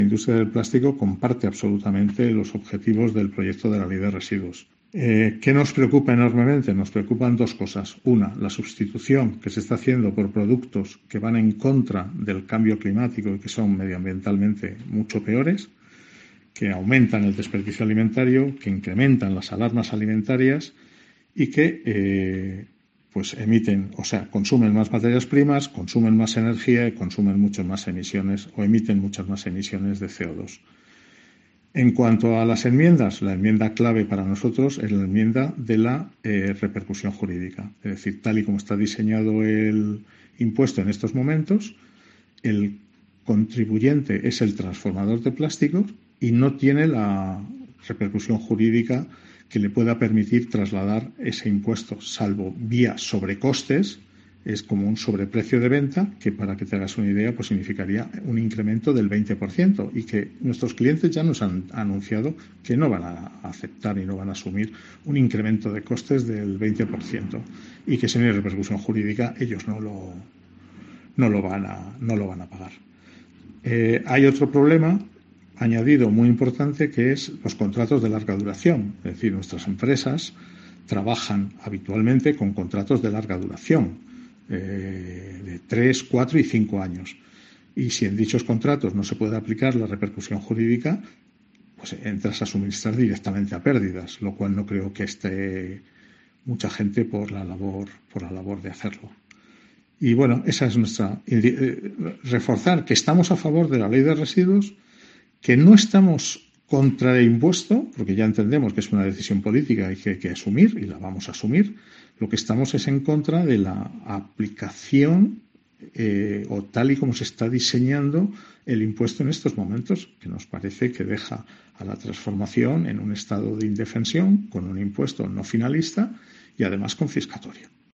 La industria del plástico comparte absolutamente los objetivos del proyecto de la Ley de Residuos. ¿Qué nos preocupa enormemente? Nos preocupan dos cosas. Una, la sustitución que se está haciendo por productos que van en contra del cambio climático y que son medioambientalmente mucho peores, que aumentan el desperdicio alimentario, que incrementan las alarmas alimentarias y que pues emiten, o sea, consumen más materias primas, consumen más energía y consumen muchas más emisiones o emiten muchas más emisiones de CO2. En cuanto a las enmiendas, la enmienda clave para nosotros es la enmienda de la repercusión jurídica. Es decir, tal y como está diseñado el impuesto en estos momentos, el contribuyente es el transformador de plásticos y no tiene la repercusión jurídica que le pueda permitir trasladar ese impuesto, salvo vía sobrecostes. Es como un sobreprecio de venta que, para que te hagas una idea, pues significaría un incremento del 20% y que nuestros clientes ya nos han anunciado que no van a aceptar y no van a asumir un incremento de costes del 20% y que sin repercusión jurídica ellos no lo van a pagar. Hay otro problema añadido muy importante, que es los contratos de larga duración. Es decir, nuestras empresas trabajan habitualmente con contratos de larga duración, de 3, 4 y 5 años. Y si en dichos contratos no se puede aplicar la repercusión jurídica, pues entras a suministrar directamente a pérdidas, lo cual no creo que esté mucha gente por la labor de hacerlo. Y bueno, esa es nuestra... reforzar que estamos a favor de la Ley de Residuos, que no estamos contra el impuesto, porque ya entendemos que es una decisión política y que hay que asumir, y la vamos a asumir. Lo que estamos es en contra de la aplicación o tal y como se está diseñando el impuesto en estos momentos, que nos parece que deja a la transformación en un estado de indefensión, con un impuesto no finalista y además confiscatorio.